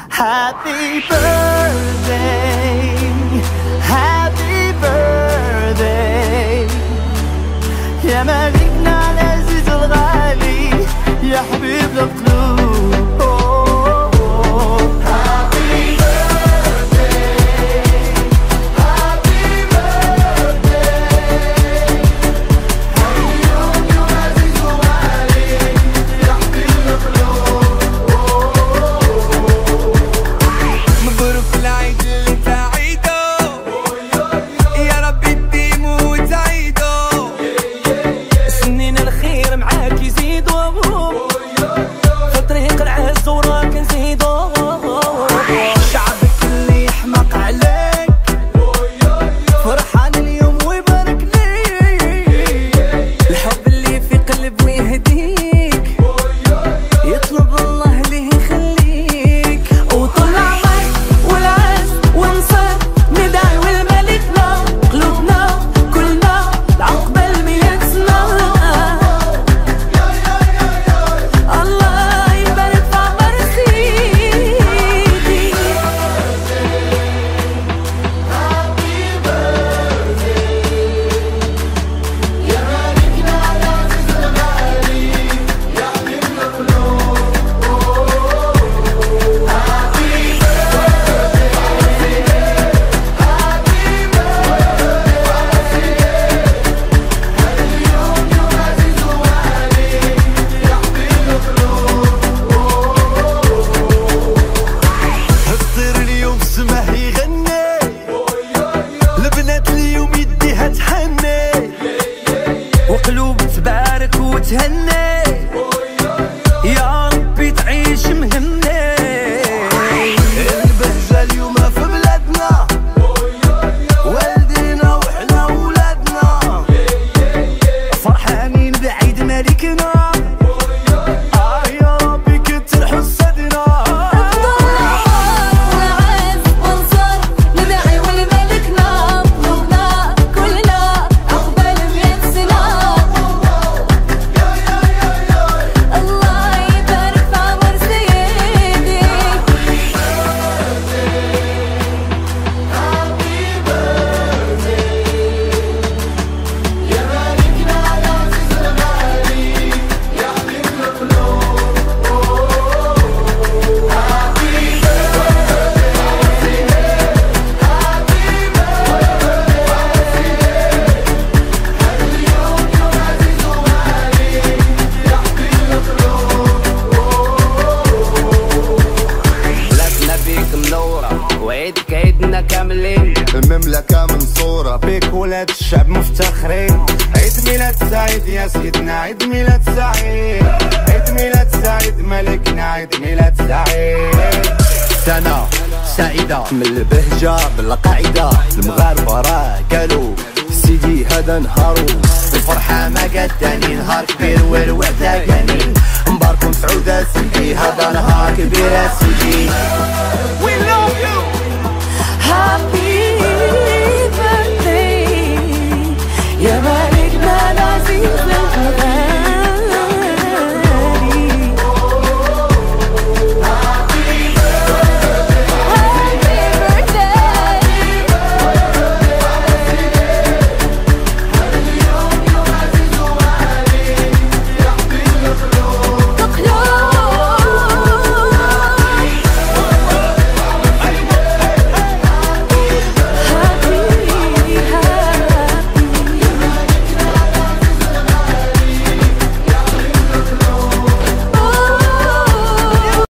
Happy birthday, happy birthday يا مالكنا العزيز الغالي يا حبيب القلوب. وقلوب تبارك وتهني يا ربي تعيش مهني. البهجة اليوم في بلادنا والدينا وحنا ولادنا فرحانين بعيد ملكنا يا ربي كتر حسدنا. وعيدك عيدنا كاملين المملكة منصورة بيك ولاد الشعب مفتخرين. عيد ميلاد سعيد يا سيدنا عيد ميلاد سعيد عيد ميلاد سعيد ملكنا عيد ميلاد سعيد. سنة سعيدة من البهجة بالقاعدة المغاربة راه قالوا سيدي هذا نهارو الفرحة ما قد تاني نهار كبير والوعدة قانين مبارك وسعودة سيدي هذا نهار كبير سيدي.